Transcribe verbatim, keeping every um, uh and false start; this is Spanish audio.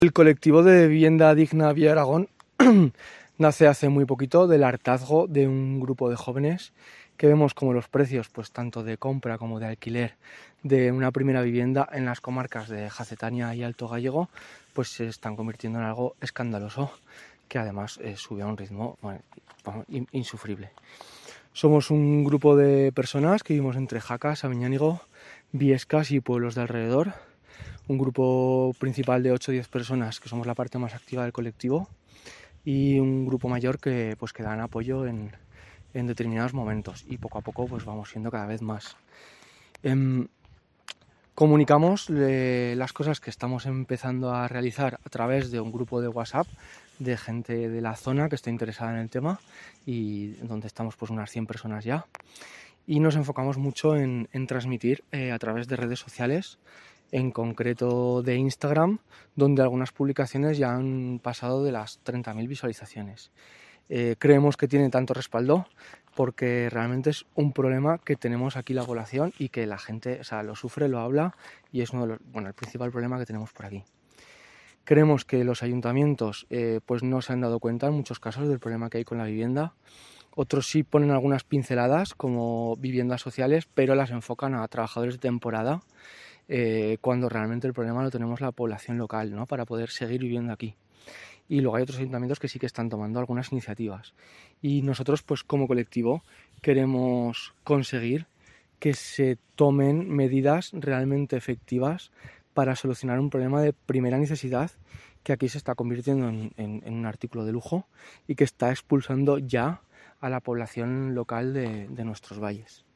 El colectivo de vivienda digna Villa Aragón nace hace muy poquito del hartazgo de un grupo de jóvenes que vemos como los precios, pues tanto de compra como de alquiler de una primera vivienda en las comarcas de Jacetania y Alto Gállego, pues se están convirtiendo en algo escandaloso, que además eh, sube a un ritmo bueno, insufrible. Somos un grupo de personas que vivimos entre Jacas, Aviñánigo, Viescas y pueblos de alrededor. Un grupo principal de ocho o diez personas que somos la parte más activa del colectivo y un grupo mayor que, pues, que dan apoyo en, en determinados momentos y poco a poco pues, vamos siendo cada vez más. Eh, comunicamos eh, las cosas que estamos empezando a realizar a través de un grupo de WhatsApp de gente de la zona que está interesada en el tema y donde estamos pues unas cien personas ya, y nos enfocamos mucho en, en transmitir eh, a través de redes sociales, en concreto de Instagram, donde algunas publicaciones ya han pasado de las treinta mil visualizaciones. Eh, creemos que tiene tanto respaldo porque realmente es un problema que tenemos aquí la población y que la gente, o sea, lo sufre, lo habla y es uno de los, bueno, el principal problema que tenemos por aquí. Creemos que los ayuntamientos eh, pues no se han dado cuenta en muchos casos del problema que hay con la vivienda. Otros sí ponen algunas pinceladas como viviendas sociales, pero las enfocan a trabajadores de temporada, eh, cuando realmente el problema lo tenemos la población local, ¿no? Para poder seguir viviendo aquí. Y luego hay otros ayuntamientos que sí que están tomando algunas iniciativas. Y nosotros, pues como colectivo, queremos conseguir que se tomen medidas realmente efectivas para solucionar un problema de primera necesidad que aquí se está convirtiendo en, en, en un artículo de lujo y que está expulsando ya a la población local de, de nuestros valles.